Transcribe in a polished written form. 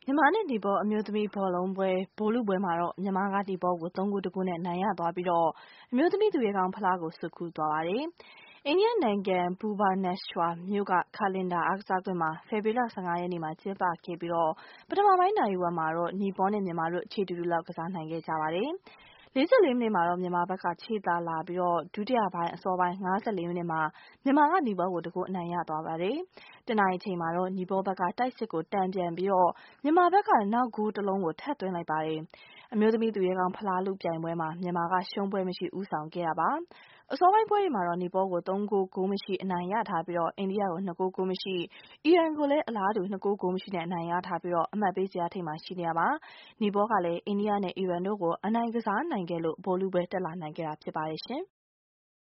မြန်မာနဲ့နီပေါအမျိုးသမီးဘောလုံးပွဲဗိုလ်လုပွဲမှာတော့မြန်မာကနီပေါကို3-1နဲ့အနိုင်ရသွားပြီးတော့အမျိုးသမီးသူရဲကောင်းဖလားကိုဆွတ်ခူးသွားပါတယ်။အိန္ဒိယနိုင်ငံဘူဗာနက်ရွှာမြို့ကခါလင်ဒါအားကစားကွင်းမှာဖေဖော်ဝါရီလ15ရက်နေ့မှာကျင်းပခဲ့ပြီးတော့ပထမပိုင်းနိုင်ဝက်မှာတော့နီပေါနဲ့မြန်မာတို့ခြေတူတူလောက်ကစားနိုင်ခဲ့ကြပါတယ်။44မိနစ်မှာတော့မြန်မာဘက်ကခြေသာလာပြီးတော့ဒုတိယပိုင်းအစောပိုင်း54မိနစ်မှာမြန်မာကနီပေါကိုတကူအနိုင်ရသွားပါတယ်။တနင်္လာနေ့ချိန်မှာတော့နီပေါဘက်ကတိုက်စစ်ကိုတန်ပြန်ပြီးတော့မြန်မာဘက်ကနောက်ဂိုးတစ်လုံးကိုထပ်သွင်းလိုက်ပါတယ်။အမျိုးသမီးသူရဲကောင်းဖလားလုပြိုင်ပွဲမှာမြန်မာကရှုံးပွဲမရှိဦးဆောင်ခဲ့တာပါ။အစောပိုင်းပွဲတွေမှာတော့နီပေါကို3-ဂိုးမရှိအနိုင်ရထားပြီးတော့အိန္ဒိယကို2-ဂိုးမရှိအီရန်ကိုလည်းအလားတူ2-ဂိုးမရှိနဲ့အနိုင်ရထားပြီးတော့အမှတ်ပေးစရာထိပ်မှာရှိနေတာပါ။နီပေါကလည်းအိန္ဒိယနဲ့အီရန်တို့ကိုအနိုင်ကစားနိုင်ခဲ့လို့ဗိုလ်လုပွဲတက်လာနိုင်ခဲ့တာဖြစ်ပါတယ်ရှင်